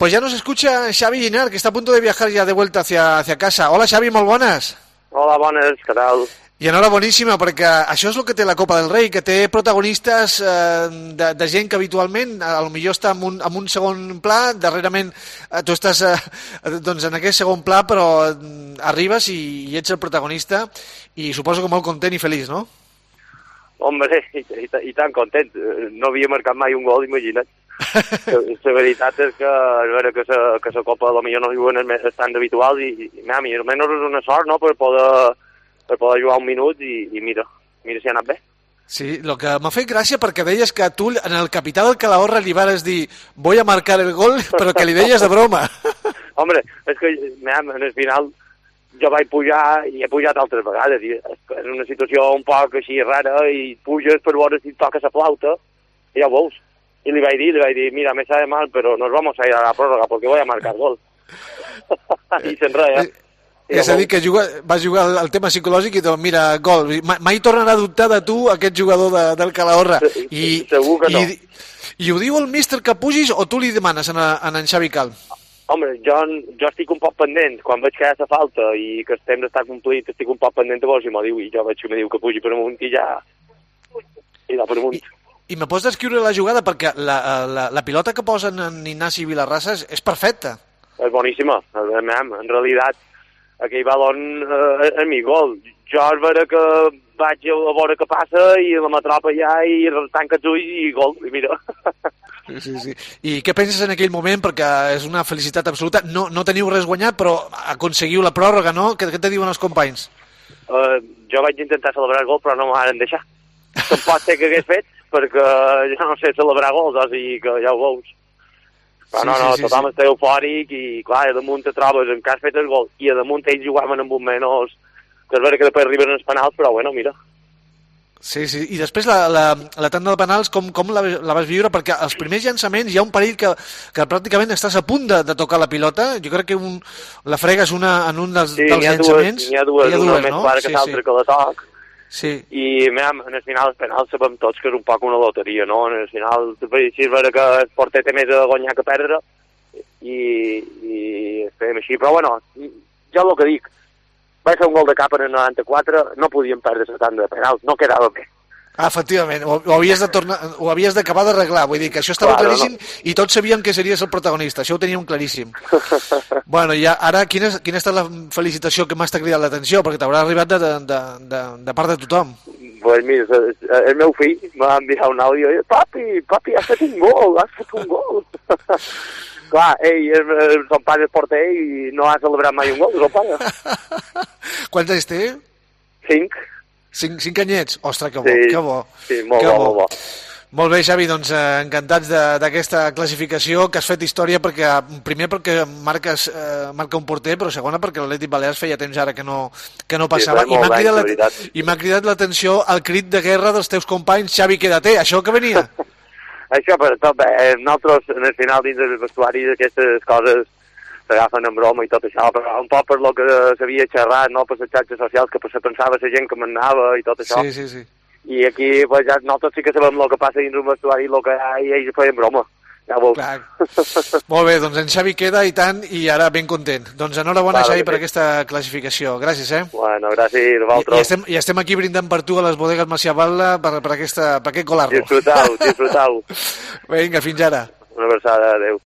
Pues ya nos escucha Xavi Llinar, que está a punto de viajar ya de vuelta hacia casa. Hola Xavi, molt bones. Hola, bones, què tal? I enhoraboníssima, perquè això és el que té la Copa del Rei, que té protagonistes de gent que habitualment potser està en un segon pla, darrerament tu estàs doncs en aquest segon pla, però arribes i ets el protagonista i suposo que molt content i feliç, no? Hombre, i tan content. No havia marcat mai un gol, imagina't. La veritat és que, a veure, que la Copa potser no juguen els tan habituals i almenys és una sort, no?, per poder jugar un minut i mira si ha anat bé. Sí, el que m'ha fet gràcia perquè deies que tu en el capità del Calahorra li vas dir voy a marcar el gol, però que li deies de broma. Hombre, és que en el final jo vaig pujar i he pujat altres vegades i és una situació un poc així rara i puges per veure si toca la flauta i ja ho veus. I li vaig dir, mira, me sabe mal, però nos vamos a ir a la pròrroga porque voy a marcar gol. I se'n reia. És a dir, que vas jugar al tema psicològic i doncs, mira, gol. Mai tornarà a dubtar de tu aquest jugador del Calahorra. Segur que no. I ho diu el míster que pugis o tu li demanes a en Xavi Cal? Home, jo estic un poc pendent. Quan veig que hi ha la falta i que el temps està complit, estic un poc pendent de veure si m'ho diu i jo veig que me diu que pugi per amunt i ja... I va per amunt. I me pots descriure la jugada perquè la pilota que posen en Ignasi Vilarrasa és perfecta. És boníssima. En realitat, aquell balon és mi gol. Jo és vera que vaig a veure què passa i la m'atrapa ja i tanca els ulls i gol, i mira. Sí. I què penses en aquell moment? Perquè és una felicitat absoluta. No teniu res guanyat, però aconseguiu la pròrroga, no? Què te diuen els companys? Jo vaig intentar celebrar el gol, però no m'ho van deixar. Tampoc sé què hagués fet, perquè jo no sé celebrar gols, o sigui que ja ho veus. Però tothom està eufòric i, clar, a damunt te trobes en que has fet el gol i a damunt ells jugaven amb un menys, que és vera que després arriben els penals, però bueno, mira. Sí, i després la tanda de penals, com la vas viure? Perquè als primers llançaments hi ha un perill que pràcticament estàs a punt de tocar la pilota. Jo crec que la fregues en un dels llançaments. Sí, n'hi ha dues, una més clara que l'altra que la toc. Sí. I en el final els penals sabem tots que és un poc una loteria, no? En el final, si és vera que el porter té més a guanyar que perdre i fem així, però bueno, jo el que dic, vaig fer un gol de cap en el 94, no podíem perdre la tanda de penals, no quedava bé. Efectivament, ho havies d'acabar d'arreglar, vull dir que això estava claríssim, no? I tots sabien que series el protagonista, això ho teníem claríssim. Bueno, i ara, quina ha estat la felicitació que m'ha cridat l'atenció? Perquè t'haurà arribat de part de tothom. Pues mira, el meu fill m'ha enviat un àudio i papi, has fet un gol. Clar, son pare és porter i no ha celebrat mai un gol, son pare. Quants anys té? 5. 5 anyets? Ostres, que bo, sí, que bo. Sí, molt bo. Molt bé, Xavi, doncs encantats d'aquesta classificació, que has fet història primer perquè marca un porter, però segona perquè l'Atlètic Balears feia temps ara que no passava. Sí, I m'ha cridat l'atenció el crit de guerra dels teus companys, Xavi, quédate, això que venia? Això, per tot bé, nosaltres en el final dins del vestuari aquestes coses s'agafen en broma i tot això, però un poc per lo que s'havia xerrat, no, per les xarxes socials, que se pensava la gent que m'anava i tot això. Sí. I aquí, pues, ja nosaltres sí que sabem el que passa dins un vestuari, el que hi ha, i ells feien broma. Ja ho veus. Clar. Molt bé, doncs en Xavi queda i tant, i ara ben content. Doncs enhorabona, Xavi, per aquesta classificació. Gràcies, Bueno, gràcies a vosaltres. I estem aquí brindant per tu a les bodegues Macià Batlle per aquest golarro. Disfrutau. Vinga, fins ara. Una abraçada, adeu.